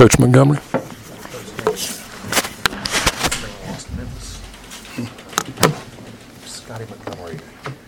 Coach Montgomery. Scotty Montgomery.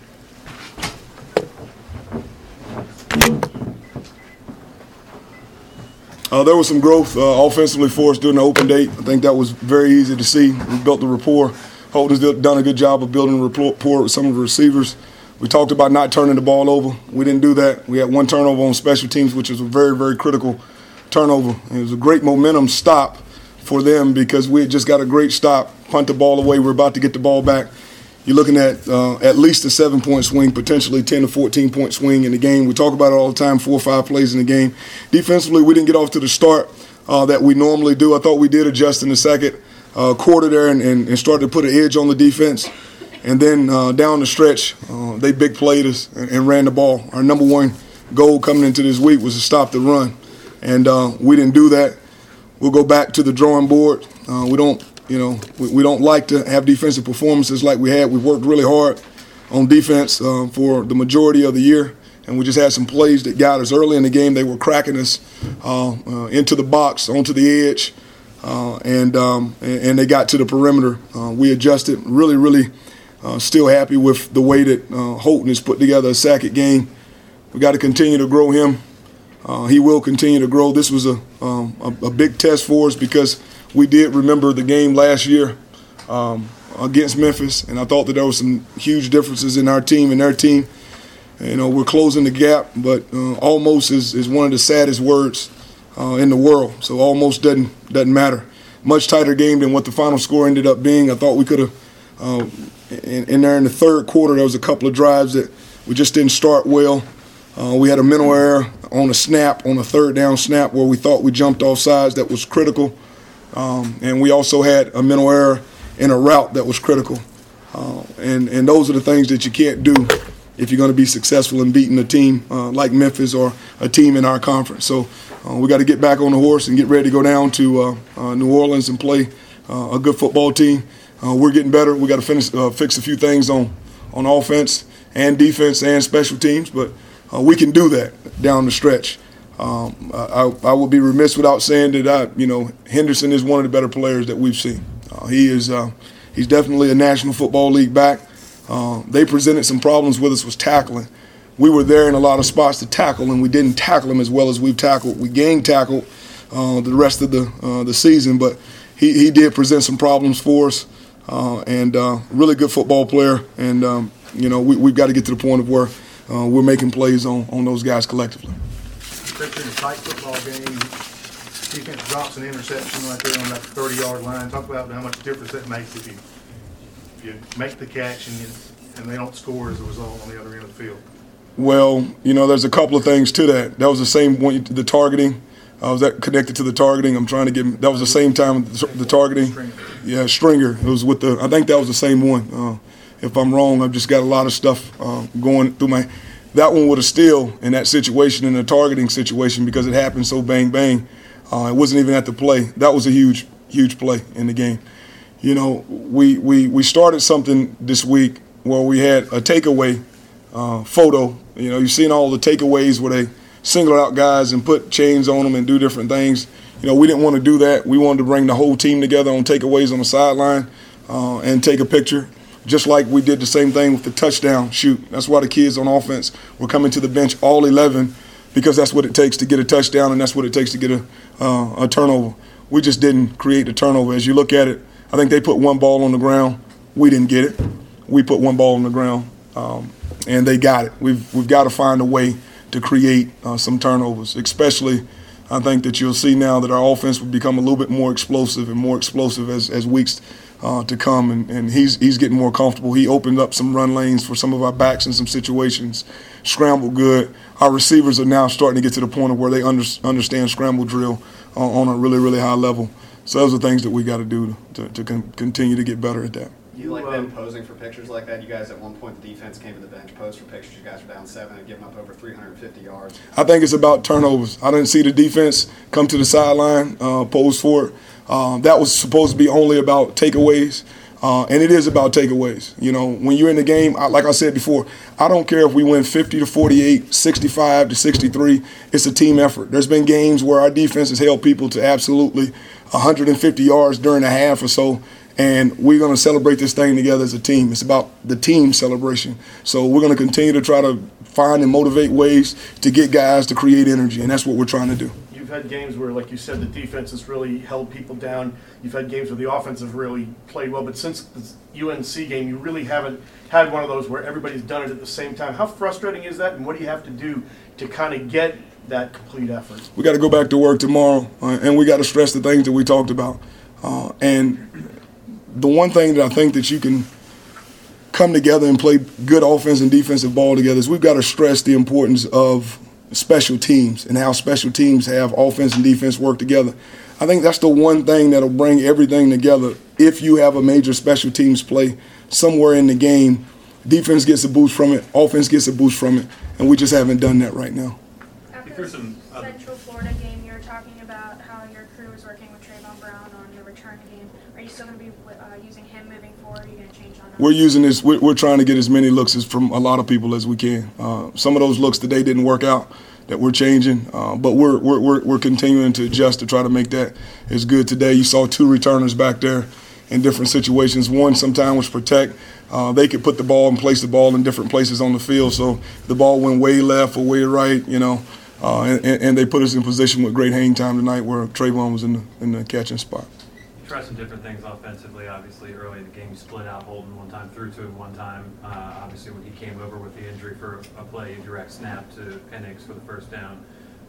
There was some growth offensively for us during the open date. I think that was very easy to see. We built the rapport. Holden's done a good job of building a rapport with some of the receivers. We talked about not turning the ball over. We didn't do that. We had one turnover on special teams, which was a very, very critical turnover. It was a great momentum stop for them because we had just got a great stop, punt the ball away. We're about to get the ball back. You're looking at least a 7-point swing, potentially 10 to 14-point swing in the game. We talk about it all the time, 4 or 5 plays in the game. Defensively, we didn't get off to the start that we normally do. I thought we did adjust in the second quarter there and started to put an edge on the defense. And then down the stretch, they big played us and ran the ball. Our number one goal coming into this week was to stop the run. And we didn't do that. We'll go back to the drawing board. We don't like to have defensive performances like we had. We worked really hard on defense for the majority of the year, and we just had some plays that got us early in the game. They were cracking us into the box, onto the edge, and they got to the perimeter. We adjusted. Really, still happy with the way that Holton has put together a Sackett game. We got to continue to grow him. He will continue to grow. This was a big test for us because we did remember the game last year against Memphis, and I thought that there was some huge differences in our team and their team. We're closing the gap, but almost is one of the saddest words in the world. So almost doesn't matter. Much tighter game than what the final score ended up being. I thought we could have. In the third quarter, there was a couple of drives that we just didn't start well. We had a mental error on a snap, on a third down snap, where we thought we jumped off sides. That was critical. And we also had a mental error in a route that was critical. And those are the things that you can't do if you're going to be successful in beating a team like Memphis or a team in our conference. So we got to get back on the horse and get ready to go down to New Orleans and play a good football team. We're getting better. We got to fix a few things on offense and defense and special teams, but we can do that down the stretch. I would be remiss without saying that Henderson is one of the better players that we've seen. He's definitely a National Football League back. They presented some problems with us was tackling. We were there in a lot of spots to tackle, and we didn't tackle him as well as we've tackled. We gang tackled the rest of the season, but he did present some problems for us. And really good football player, and we've got to get to the point of where we're making plays on those guys collectively. Especially in a tight football game, defense drops an interception right there on that 30-yard line. Talk about how much difference that makes if you make the catch and they don't score as a result on the other end of the field. Well, there's a couple of things to that. That was the same one, the targeting. Was that connected to the targeting? I'm trying to get. That was the same time the targeting. Stringer. Yeah, Stringer. It was with I think that was the same one. If I'm wrong, I've just got a lot of stuff going through my. That one would have still in that situation, in the targeting situation, because it happened so bang. It wasn't even at the play. That was a huge play in the game. We started something this week where we had a takeaway photo. You've seen all the takeaways where they single out guys and put chains on them and do different things. We didn't want to do that. We wanted to bring the whole team together on takeaways on the sideline and take a picture, just like we did the same thing with the touchdown shoot. That's why the kids on offense were coming to the bench, all 11, because that's what it takes to get a touchdown and that's what it takes to get a turnover. We just didn't create the turnover. As you look at it, I think they put one ball on the ground. We didn't get it. We put one ball on the ground, and they got it. We've got to find a way to create some turnovers, especially I think that you'll see now that our offense will become a little bit more explosive as weeks to come, and he's getting more comfortable. He opened up some run lanes for some of our backs in some situations, scrambled good. Our receivers are now starting to get to the point of where they understand scramble drill on a really high level. So those are things that we got to do to continue to get better at that. You like them posing for pictures like that? You guys at one point, the defense came to the bench, posed for pictures. You guys were down 7 and giving up over 350 yards. I think it's about turnovers. I didn't see the defense come to the sideline, pose for it. That was supposed to be only about takeaways. And it is about takeaways. You know, when you're in the game, like I said before, I don't care if we win 50-48, 65-63. It's a team effort. There's been games where our defense has held people to absolutely 150 yards during a half or so, and we're going to celebrate this thing together as a team. It's about the team celebration. So we're going to continue to try to find and motivate ways to get guys to create energy, and that's what we're trying to do. You've had games where, like you said, the defense has really held people down. You've had games where the offense have really played well. But since the UNC game, you really haven't had one of those where everybody's done it at the same time. How frustrating is that, and what do you have to do to kind of get that complete effort? We got to go back to work tomorrow, and we got to stress the things that we talked about. And the one thing that I think that you can come together and play good offense and defensive ball together is we've got to stress the importance of special teams and how special teams have offense and defense work together. I think that's the one thing that'll bring everything together. If you have a major special teams play somewhere in the game, defense gets a boost from it, offense gets a boost from it, and we just haven't done that right now. After the Central Florida game, you were talking about how your crew was working with Trayvon Brown on the return game. Are you still going to be using him moving forward? Or are you going to change on that? We're using this. We're trying to get as many looks from a lot of people as we can. Some of those looks today didn't work out that we're changing, but we're continuing to adjust to try to make that as good today. You saw two returners back there in different situations. One sometimes was protect. They could put the ball and place the ball in different places on the field, so the ball went way left or way right, you know, and they put us in position with great hang time tonight where Trayvon was in the catching spot. Try some different things offensively. Obviously, early in the game, you split out Holden one time, threw to him one time. Obviously, when he came over with the injury for a play, direct snap to Penix for the first down.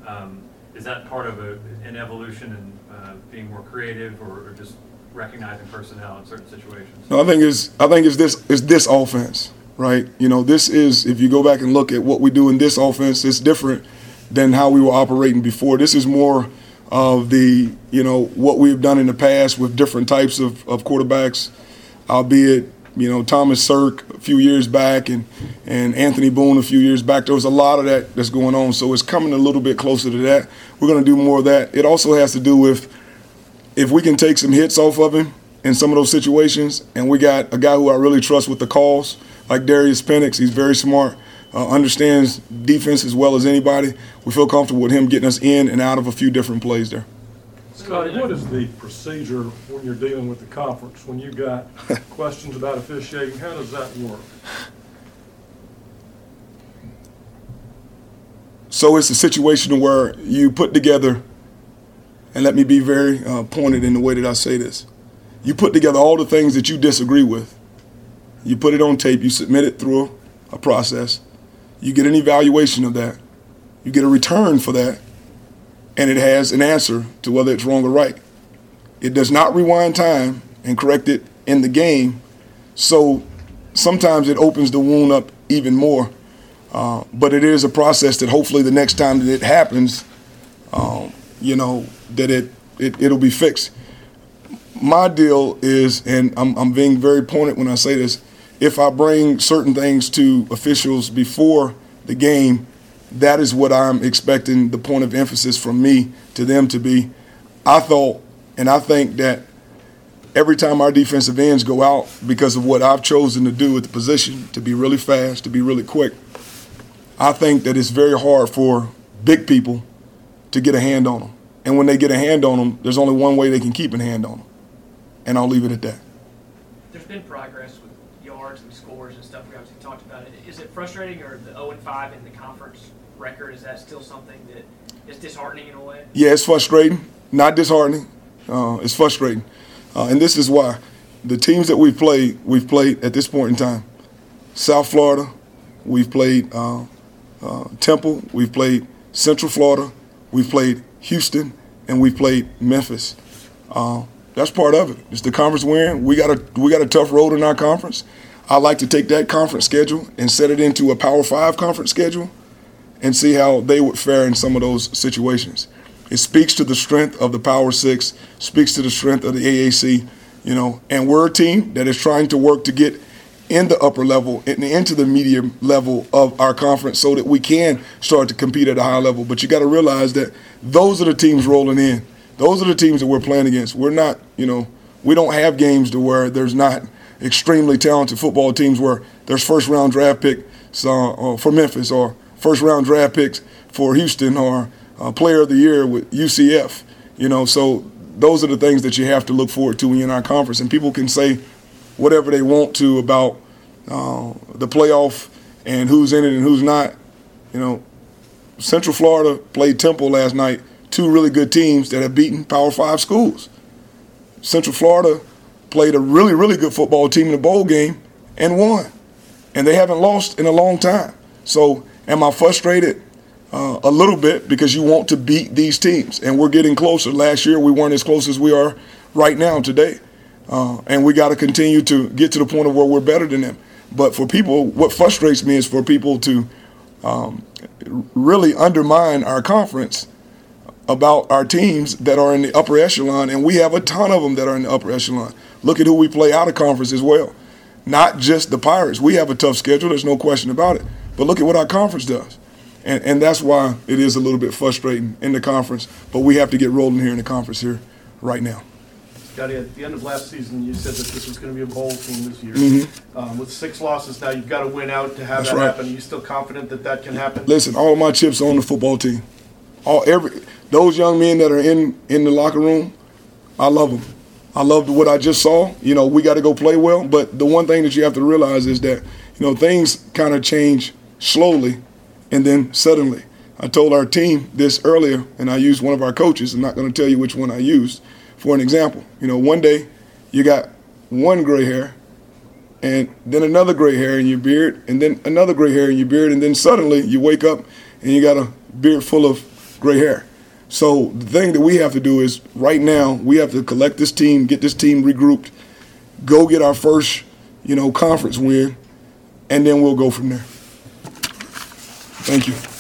Is that part of an evolution and being more creative, or just recognizing personnel in certain situations? No, I think it's this offense, right? You know, this is, if you go back and look at what we do in this offense, it's different than how we were operating before. This is more of the, you know, what we've done in the past with different types of quarterbacks, albeit, you know, Thomas Sirk a few years back and Anthony Boone a few years back. There was a lot of that that's going on, so it's coming a little bit closer to that. We're going to do more of that. It also has to do with if we can take some hits off of him in some of those situations, and we got a guy who I really trust with the calls, like Darius Penix. He's very smart. Understands defense as well as anybody. We feel comfortable with him getting us in and out of a few different plays there. Scotty, what is the procedure when you're dealing with the conference? When you got questions about officiating, how does that work? So it's a situation where you put together, and let me be very pointed in the way that I say this, you put together all the things that you disagree with. You put it on tape, you submit it through a process. You get an evaluation of that. You get a return for that, and it has an answer to whether it's wrong or right. It does not rewind time and correct it in the game, so sometimes it opens the wound up even more. But it is a process that hopefully the next time that it happens, you know, that it'll be fixed. My deal is, and I'm being very pointed when I say this, if I bring certain things to officials before the game, that is what I'm expecting the point of emphasis from me to them to be. I thought, and I think that every time our defensive ends go out because of what I've chosen to do at the position, to be really fast, to be really quick, I think that it's very hard for big people to get a hand on them. And when they get a hand on them, there's only one way they can keep a hand on them. And I'll leave it at that. There's been progress with yards and scores and stuff. We obviously talked about it. Is it frustrating, or the 0-5 in the conference record, is that still something that is disheartening in a way? Yeah, it's frustrating, not disheartening. It's frustrating. And this is why. The teams that we've played at this point in time. South Florida, we've played Temple, we've played Central Florida, we've played Houston, and we've played Memphis. That's part of it. It's the conference we're in. We got a tough road in our conference. I like to take that conference schedule and set it into a Power 5 conference schedule and see how they would fare in some of those situations. It speaks to the strength of the Power 6, speaks to the strength of the AAC, you know, and we're a team that is trying to work to get in the upper level and into the medium level of our conference so that we can start to compete at a high level. But you got to realize that those are the teams rolling in. Those are the teams that we're playing against. We're not, you know, we don't have games to where there's not extremely talented football teams where there's first-round draft pick for Memphis, or first-round draft picks for Houston, or Player of the Year with UCF. So those are the things that you have to look forward to when you're in our conference. And people can say whatever they want to about the playoff and who's in it and who's not. Central Florida played Temple last night, two really good teams that have beaten Power 5 schools. Central Florida played a really, really good football team in the bowl game and won. And they haven't lost in a long time. So am I frustrated? A little bit, because you want to beat these teams. And we're getting closer. Last year we weren't as close as we are right now today. And we got to continue to get to the point of where we're better than them. But for people, what frustrates me is for people to really undermine our conference about our teams that are in the upper echelon, and we have a ton of them that are in the upper echelon. Look at who we play out of conference as well. Not just the Pirates. We have a tough schedule, there's no question about it. But look at what our conference does. And that's why it is a little bit frustrating in the conference, but we have to get rolling here in the conference here right now. Scotty, at the end of last season, you said that this was going to be a bowl team this year. With 6 losses now, you've got to win out to have That's that right. happen. Are you still confident that that can happen? Listen, all my chips are on the football team. Those young men that are in the locker room, I love them. I love what I just saw. We got to go play well. But the one thing that you have to realize is that, things kind of change slowly and then suddenly. I told our team this earlier, and I used one of our coaches. I'm not going to tell you which one I used for an example. One day you got one gray hair, and then another gray hair in your beard, and then another gray hair in your beard, and then suddenly you wake up and you got a beard full of gray hair. So the thing that we have to do is right now we have to collect this team, get this team regrouped, go get our first, conference win, and then we'll go from there. Thank you.